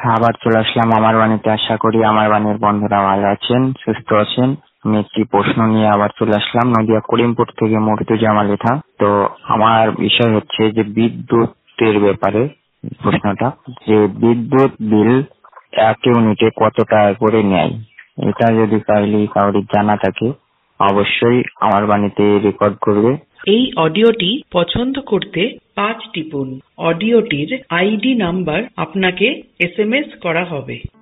আবার চলে আসলাম আমার বাণীতে। আশা করি আমার বাণীর বন্ধুরা ভালো আছেন, সুস্থ আছেন। আমি একটি প্রশ্ন নিয়ে আবার চলে আসলাম নদিয়া করিমপুর থেকে মর্তুজা লেখা। তো আমার বিষয় হচ্ছে যে বিদ্যুতের ব্যাপারে প্রশ্নটা, যে বিদ্যুৎ বিল 1 ইউনিটে কত টাকা করে নেয়। এটা যদি কাউরির জানা থাকে অবশ্যই আমার বাণীতে রেকর্ড করবে। এই অডিওটি পছন্দ করতে 5 টিপুন। অডিওটির আইডি নাম্বার আপনাকে SMS করা হবে।